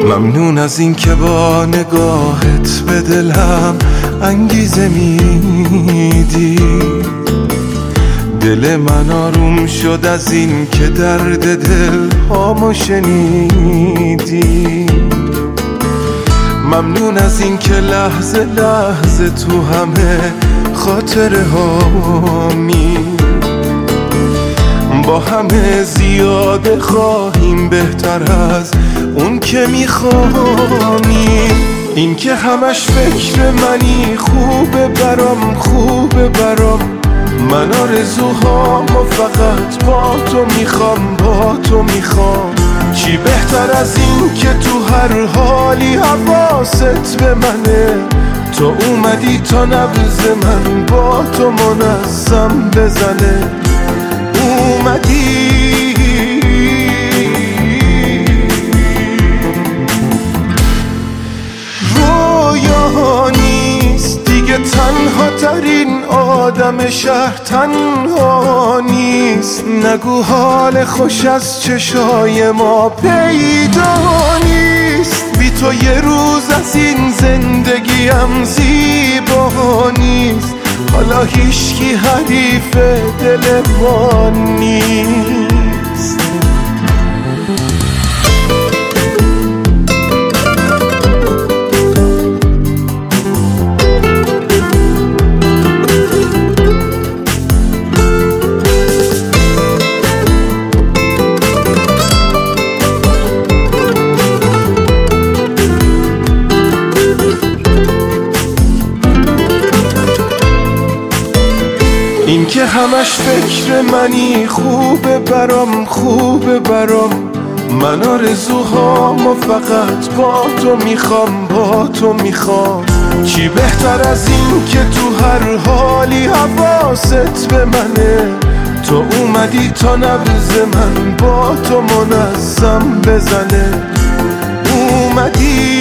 ممنون از این که با نگاهت به دلم انگیزه میدی. دل من آروم شد از این که درد دل هامو شنیدی. ممنون از این که لحظه لحظه تو همه خاطره هامی با همه زیاده خواهیم بهتر از اون که میخوامیم. این که همش فکر منی خوبه برام، خوبه برام. من آرزوهامو فقط با تو میخوام، با تو میخوام. چی بهتر از این که تو هر حالی حواست به منه. تو اومدی تا نبض من با تو منظم بزنه. اومدی رویا نیست دیگه، تنها ترین آدم شهر تنها نیست. نگو حال خوش از چشای ما پیدا نیست. بی تو یه روز از این زندگیم زیبا نیست. حالا هیچکی حریف دل ما نیست. این که همش فکر منی خوبه برام، خوبه برام. من آرزوهامو فقط با تو میخوام، با تو میخوام. چی بهتر از این که تو هر حالی حواست به منه. تو اومدی تا نبض من با تو منظم بزنه. اومدی